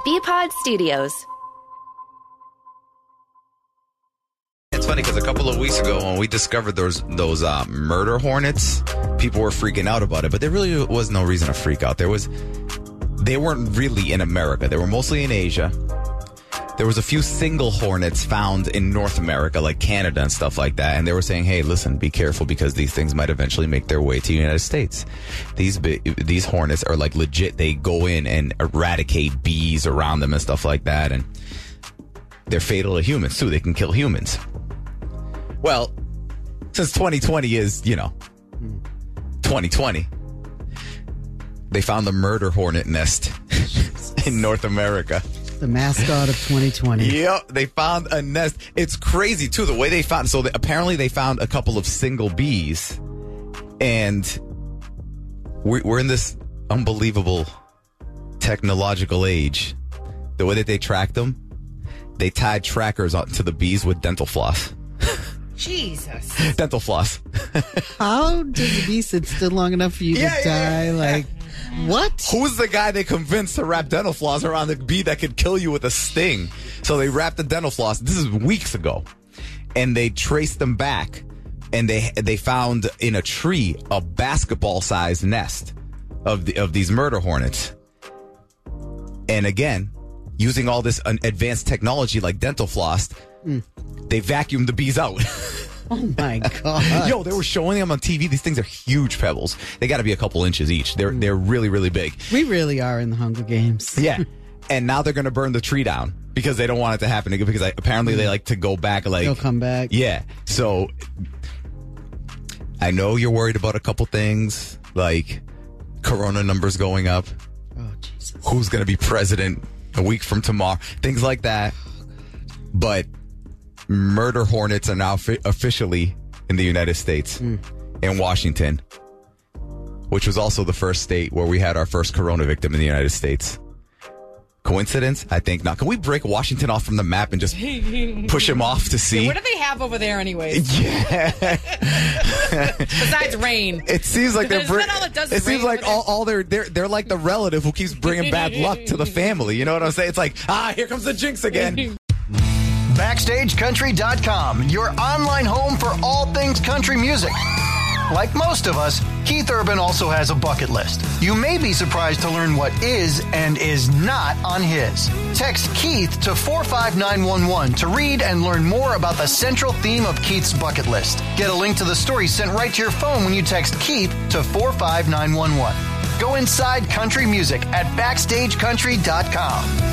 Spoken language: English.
BPod Studios. It's funny because a couple of weeks ago when we discovered those murder hornets, people were freaking out about it, but there really was no reason to freak out. They weren't really in America. They were mostly in Asia. There was a few single hornets found in North America, like Canada and stuff like that. And they were saying, hey, listen, be careful because these things might eventually make their way to the United States. These hornets are like legit. They go in and eradicate bees around them and stuff like that. And they're fatal to humans, too. They can kill humans. Well, since 2020 is, 2020, they found the murder hornet nest in North America. The mascot of 2020. Yep, they found a nest. It's crazy, too, the way they found. So apparently they found a couple of single bees. And we're in this unbelievable technological age. The way that they tracked them, they tied trackers onto the bees with dental floss. Jesus. Dental floss. How does the bee sit still long enough for you to die? Like, what? Who's the guy they convinced to wrap dental floss around the bee that could kill you with a sting? So they wrapped the dental floss. This is weeks ago. And they traced them back. And they found in a tree a basketball-sized nest of these murder hornets. And again, using all this advanced technology like dental floss, they vacuumed the bees out. Oh, my God. Yo, they were showing them on TV. These things are huge pebbles. They got to be a couple inches each. They're really, really big. We really are in the Hunger Games. Yeah. And now they're going to burn the tree down because they don't want it to happen again because apparently they like to go back. Like they'll come back. Yeah. So I know you're worried about a couple things like corona numbers going up. Oh, Jesus. Who's going to be president a week from tomorrow? Things like that. But murder hornets are now officially in the United States, in Washington, which was also the first state where we had our first corona victim in the United States. Coincidence? I think not. Can we break Washington off from the map and just push him off to sea? Yeah, what do they have over there anyways? Yeah. Besides rain. It seems like Isn't that all it does is it seems rain like all they're like the relative who keeps bringing bad luck to the family. You know what I'm saying? It's like, here comes the jinx again. BackstageCountry.com, your online home for all things country music. Like most of us, Keith Urban also has a bucket list. You may be surprised to learn what is and is not on his. Text Keith to 45911 to read and learn more about the central theme of Keith's bucket list. Get a link to the story sent right to your phone when you text Keith to 45911. Go inside country music at BackstageCountry.com.